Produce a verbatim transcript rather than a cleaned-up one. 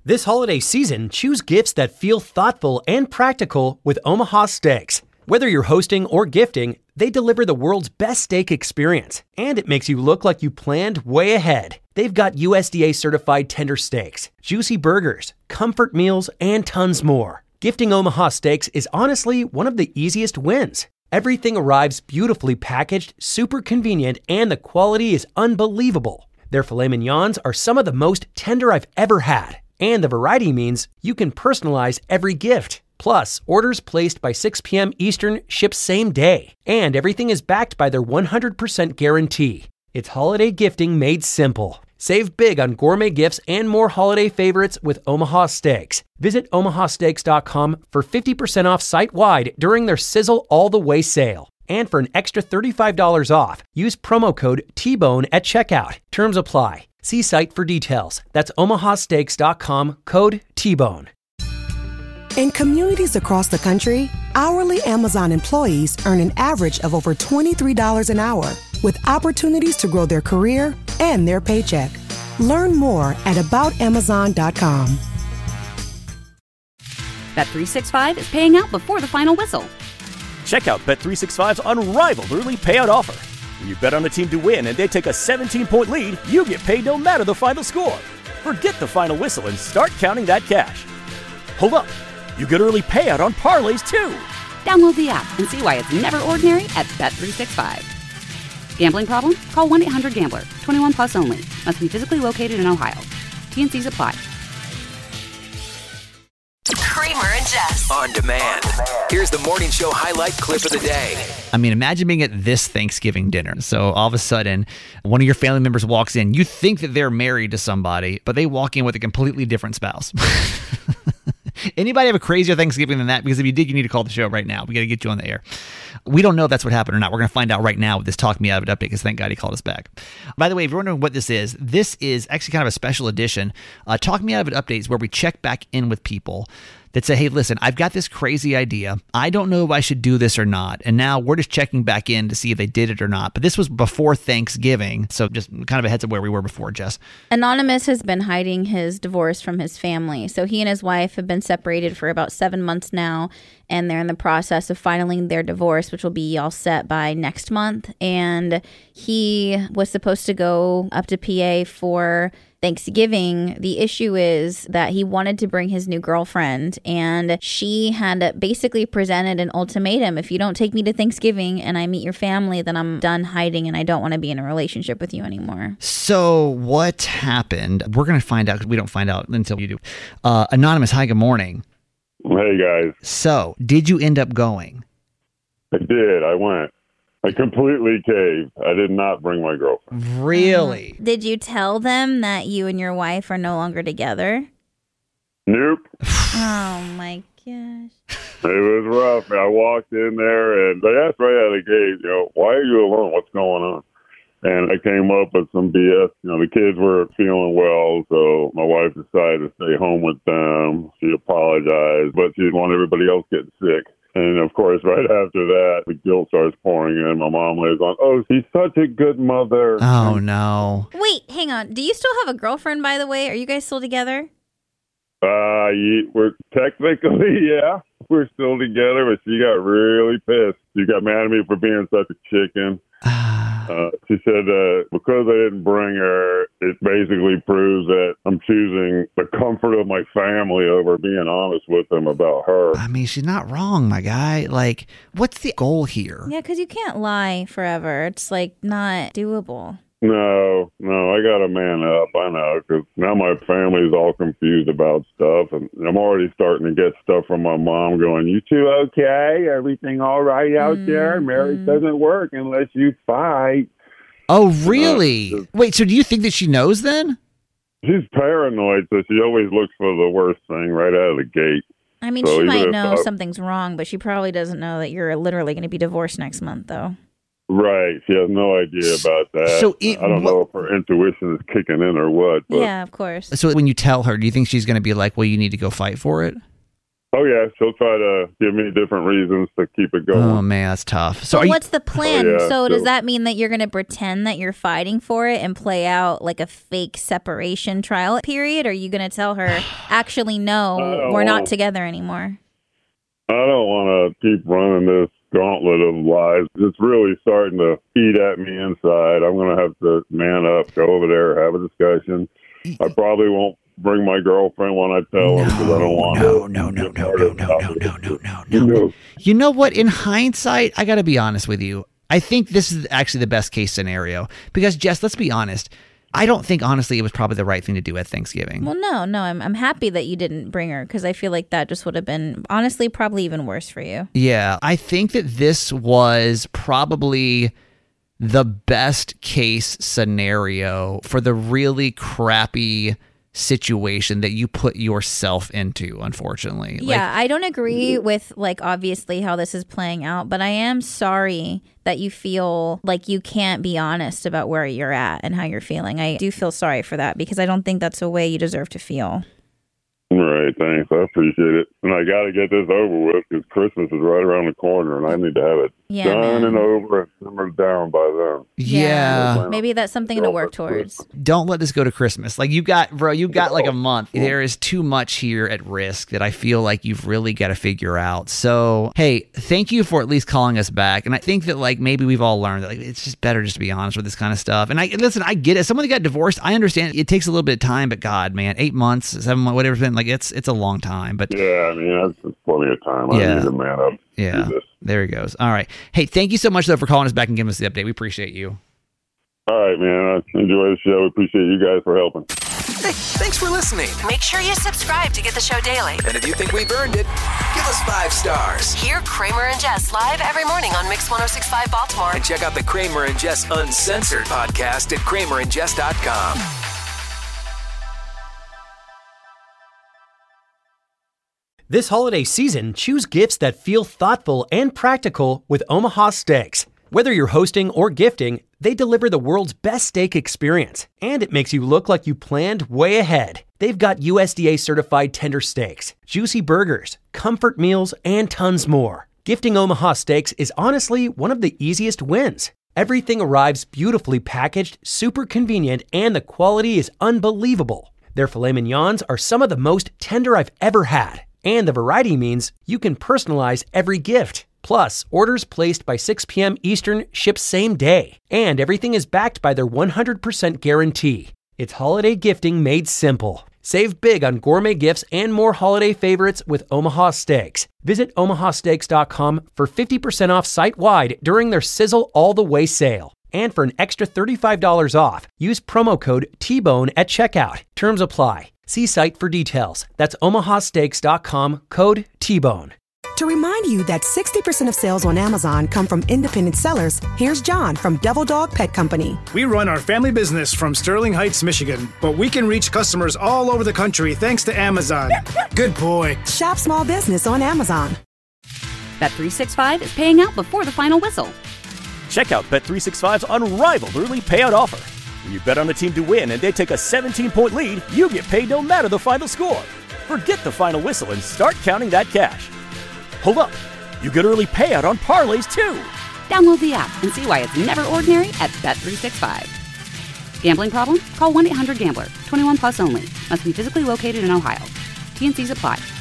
This holiday season, choose gifts that feel thoughtful and practical with Omaha Steaks. Whether you're hosting or gifting, they deliver the world's best steak experience, and it makes you look like you planned way ahead. They've got U S D A-certified tender steaks, juicy burgers, comfort meals, and tons more. Gifting Omaha Steaks is honestly one of the easiest wins. Everything arrives beautifully packaged, super convenient, and the quality is unbelievable. Their filet mignons are some of the most tender I've ever had. And the variety means you can personalize every gift. Plus, orders placed by six p.m. Eastern ship same day. And everything is backed by their one hundred percent guarantee. It's holiday gifting made simple. Save big on gourmet gifts and more holiday favorites with Omaha Steaks. Visit omaha steaks dot com for fifty percent off site-wide during their Sizzle All the Way sale. And for an extra thirty-five dollars off, use promo code T Bone at checkout. Terms apply. See site for details. That's omaha steaks dot com, code T Bone. In communities across the country, hourly Amazon employees earn an average of over twenty-three dollars an hour, with opportunities to grow their career and their paycheck. Learn more at about amazon dot com. Bet three sixty-five is paying out before the final whistle. Check out Bet three sixty-five's unrivaled early payout offer. When you bet on a team to win and they take a seventeen-point lead, you get paid no matter the final score. Forget the final whistle and start counting that cash. Hold up. You get early payout on parlays, too. Download the app and see why it's never ordinary at Bet three sixty-five. Gambling problem? Call one eight hundred gambler. twenty-one plus only. Must be physically located in Ohio. T and C's apply. Kramer and Jess. On demand. Here's the morning show highlight clip of the day. I mean, imagine being at this Thanksgiving dinner. So all of a sudden, one of your family members walks in. You think that they're married to somebody, but they walk in with a completely different spouse. Anybody have a crazier Thanksgiving than that? Because if you did, you need to call the show right now. We got to get you on the air. We don't know if that's what happened or not. We're going to find out right now with this Talk Me Out of It update, because thank God he called us back. By the way, if you're wondering what this is, this is actually kind of a special edition. Uh, Talk Me Out of It updates where we check back in with people that say, hey, listen, I've got this crazy idea. I don't know if I should do this or not. And now we're just checking back in to see if they did it or not. But this was before Thanksgiving. So just kind of a heads up where we were before, Jess. Anonymous has been hiding his divorce from his family. So he and his wife have been separated for about seven months now. And they're in the process of filing their divorce, which will be all set by next month. And he was supposed to go up to P A for Thanksgiving. The issue is that he wanted to bring his new girlfriend, and she had basically presented an ultimatum. If you don't take me to Thanksgiving and I meet your family, then I'm done hiding and I don't want to be in a relationship with you anymore. So what happened? We're going to find out, because we don't find out until you do. Uh, Anonymous, hi, good morning. Hey, guys. So did you end up going? I did. I went. I completely caved. I did not bring my girlfriend. Really? Uh, did you tell them that you and your wife are no longer together? Nope. Oh, my gosh. It was rough. I walked in there, and they asked right out of the gate, you know, why are you alone? What's going on? And I came up with some B S. You know, the kids were feeling well, so my wife decided to stay home with them. She apologized, but she didn't want everybody else getting sick. And, of course, right after that, the guilt starts pouring in. My mom lays on, oh, she's such a good mother. Oh, no. Wait, hang on. Do you still have a girlfriend, by the way? Are you guys still together? Uh, we're technically, yeah, we're still together, but she got really pissed. She got mad at me for being such a chicken. Uh, she said uh, because I didn't bring her, it basically proves that I'm choosing the comfort of my family over being honest with them about her. I mean, she's not wrong, my guy. Like, what's the goal here? Yeah, because you can't lie forever. It's, like, not doable. No, no, I got to man up. I know, because now my family's all confused about stuff, and I'm already starting to get stuff from my mom going, you two okay? Everything all right out mm-hmm. there? Marriage doesn't work unless you fight. Oh, really? Uh, Wait, so do you think that she knows then? She's paranoid, so she always looks for the worst thing right out of the gate. I mean, so she might know I, something's wrong, but she probably doesn't know that you're literally going to be divorced next month, though. Right. She has no idea about that. So it, I don't know if her intuition is kicking in or what. But. Yeah, of course. So when you tell her, do you think she's going to be like, well, you need to go fight for it? Oh, yeah. She'll try to give me different reasons to keep it going. Oh, man, that's tough. So, So are you, what's the plan? Oh, yeah, so, so- does that mean that you're going to pretend that you're fighting for it and play out like a fake separation trial period? Or are you going to tell her, actually, no, don't we're not want- together anymore? I don't want to keep running this gauntlet of lies. It's really starting to eat at me inside. I'm going to have to man up, go over there, have a discussion. I probably won't bring my girlfriend when I tell him because I don't want no, her no, to no, get no, part no, of no, how no, it no, is. no, no, You no. know? You know what? In hindsight, I got to be honest with you. I think this is actually the best case scenario because, Jess, let's be honest. I don't think, honestly, it was probably the right thing to do at Thanksgiving. Well, no, no. I'm, I'm happy that you didn't bring her because I feel like that just would have been, honestly, probably even worse for you. Yeah, I think that this was probably the best case scenario for the really crappy situation that you put yourself into, unfortunately. Yeah, I don't agree with, like, obviously how this is playing out, but I am sorry that you feel like you can't be honest about where you're at and how you're feeling. I do feel sorry for that because I don't think that's a way you deserve to feel. Right, thanks. I appreciate it. And I got to get this over with because Christmas is right around the corner and I need to have it Yeah, done man. and over and simmered down by then. Yeah. Maybe that's something to work towards. Don't let this go to Christmas. Like you got, bro, you got like a month. There is too much here at risk that I feel like you've really got to figure out. So, hey, thank you for at least calling us back. And I think that like maybe we've all learned that like it's just better just to be honest with this kind of stuff. And I listen, I get it. Someone that got divorced, I understand it takes a little bit of time, but God, man, eight months, seven months, whatever it's been, like it's it's a long time. But Yeah, I mean, that's just plenty of time. I Yeah. need to man up. yeah, Do this. there he goes. All right. Hey, thank you so much though for calling us back and giving us the update. We appreciate you. All right, man. I enjoy the show. Appreciate you guys for helping. Hey, thanks for listening. Make sure you subscribe to get the show daily. And if you think we've earned it, give us five stars. Hear Kramer and Jess live every morning on Mix one oh six point five Baltimore. And check out the Kramer and Jess Uncensored podcast at kramer and jess dot com. This holiday season, choose gifts that feel thoughtful and practical with Omaha Steaks. Whether you're hosting or gifting, they deliver the world's best steak experience, and it makes you look like you planned way ahead. They've got U S D A certified tender steaks, juicy burgers, comfort meals, and tons more. Gifting Omaha Steaks is honestly one of the easiest wins. Everything arrives beautifully packaged, super convenient, and the quality is unbelievable. Their filet mignons are some of the most tender I've ever had. And the variety means you can personalize every gift. Plus, orders placed by six p.m. Eastern ship same day. And everything is backed by their one hundred percent guarantee. It's holiday gifting made simple. Save big on gourmet gifts and more holiday favorites with Omaha Steaks. Visit omaha steaks dot com for fifty percent off site-wide during their Sizzle All the Way sale. And for an extra thirty-five dollars off, use promo code T Bone at checkout. Terms apply. See site for details. That's omaha steaks dot com, code T Bone. To remind you that sixty percent of sales on Amazon come from independent sellers, here's John from Devil Dog Pet Company. We run our family business from Sterling Heights, Michigan, but we can reach customers all over the country thanks to Amazon. Good boy. Shop small business on Amazon. Bet three sixty-five is paying out before the final whistle. Check out Bet three sixty-five's unrivaled early payout offer. When you bet on a team to win and they take a seventeen-point lead, you get paid no matter the final score. Forget the final whistle and start counting that cash. Hold up. You get early payout on parlays, too. Download the app and see why it's never ordinary at Bet three sixty-five. Gambling problem? Call one eight hundred gambler. twenty-one plus only. Must be physically located in Ohio. T and C's apply.